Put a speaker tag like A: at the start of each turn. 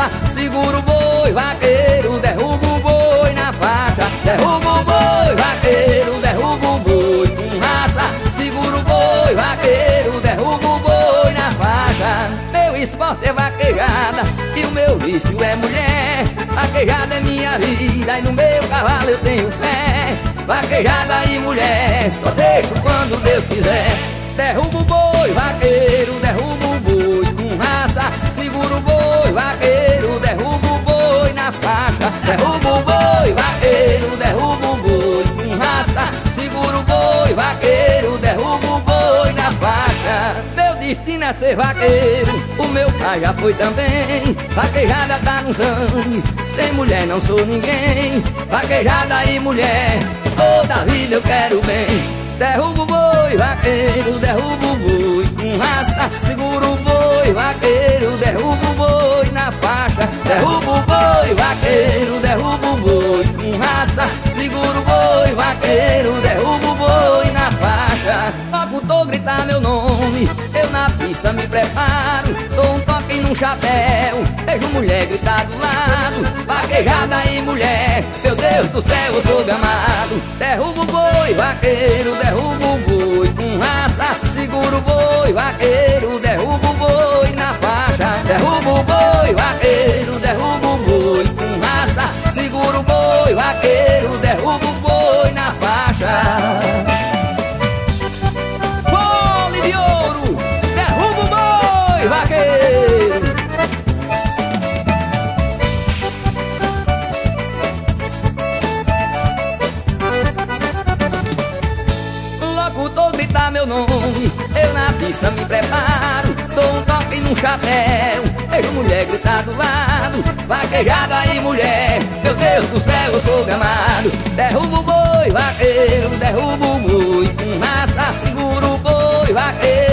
A: raça, segura o boi, vaqueiro, derruba o boi na faixa. Derruba o boi, vaqueiro, derruba o boi com raça, segura o boi, vaqueiro, derruba o boi na faixa. Meu esporte é vaquejada e o meu vício é mulher. Vaquejada é minha vida e no meu cavalo eu tenho fé. Vaquejada e mulher, só deixo quando Deus quiser. Derruba o boi, vaqueiro, derruba o boi com raça, segura o boi, vaqueiro, derruba o boi na faixa. Derruba o boi, vaqueiro, derruba o boi com raça, segura o boi, vaqueiro, derruba o boi na faixa. Meu destino é ser vaqueiro, o meu pai já foi também. Vaquejada tá no sangue, sem mulher não sou ninguém. Vaquejada e mulher, toda vida eu quero bem. Derruba o boi, vaqueiro, derruba o boi com raça, segura o boi, vaqueiro, derruba o boi na faixa. Derruba o boi, vaqueiro, derruba o boi com raça, segura o boi, vaqueiro, derruba o boi na faixa. Locutor gritar meu nome, eu na pista me preparo, dou um toque num chapéu, vejo mulher gritar do lado. Vaquejada e mulher, meu Deus do céu, eu sou gamado. Derruba o boi, vaqueiro, derruba o boi com raça, segura o boi, vaqueiro, derruba o boi na faixa. Derruba o boi, vaqueiro, derruba o boi com raça, segura o boi, vaqueiro, derruba o boi na faixa. Fole de ouro, derruba o boi, vaqueiro. Locutor gritar meu nome, eu na pista me preparo, dou um toque num chapéu, vejo mulher gritar do lado. Vaquejada e mulher, meu Deus do céu, eu sou gamado. Derruba o boi, vaqueiro, derruba o boi com raça, segura o boi, vaqueiro,